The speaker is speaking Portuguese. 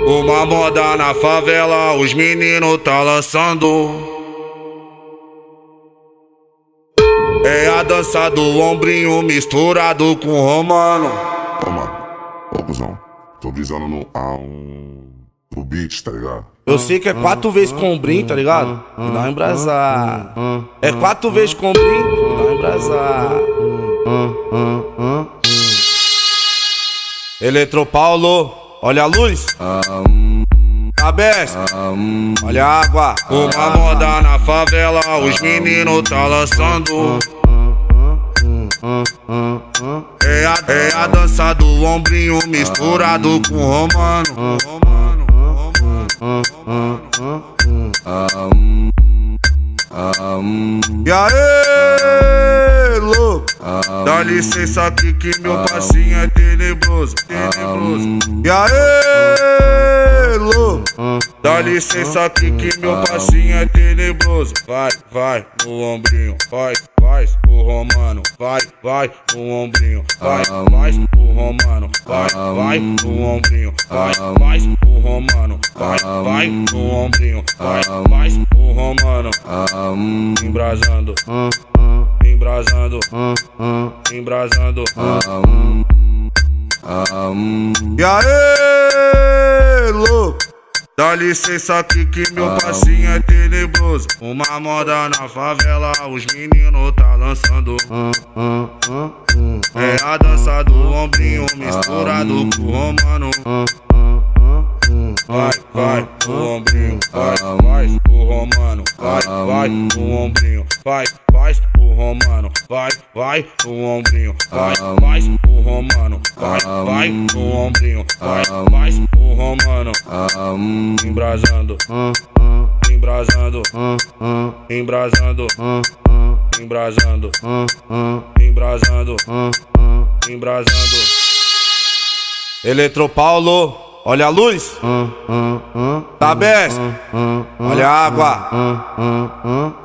Uma moda na favela, os meninos tá lançando. É a dança do ombrinho misturado com romano. Ô, mano, ô, cuzão, tô brisando no beat, tá ligado? Eu sei que é 4 vezes com ombrim, tá ligado? E não embrasar. É 4 vezes com ombrim e não embrasar. Eletropaulo, olha a luz. Cabeça, olha a água. Uma moda na favela, os meninos tá lançando. É a dança do ombrinho misturado com romano. E aí, louco? Dá licença aqui que meu passinho é tenebroso. E aí, louco? Dá licença aqui que meu passinho é tenebroso. Vai no ombrinho, faz o romano. Vai no ombrinho, faz o romano. Vai no ombrinho, faz o romano. Vai no ombrinho, faz o romano. Embrasando, embrasando, embrasando. E aí, louco? Dá licença aqui que meu passinho é tenebroso. Uma moda na favela, os meninos tá lançando. É a dança do ombrinho misturado com romano. Vai no ombrinho, faz o romano. Vai no ombrinho, faz o romano. Vai no ombrinho, faz o romano. Vai no ombrinho, faz o romano. Embrasando, embrasando, embrasando, embrasando, embrasando, embrasando. Eletropaulo, olha a luz. Cabeça, olha a água.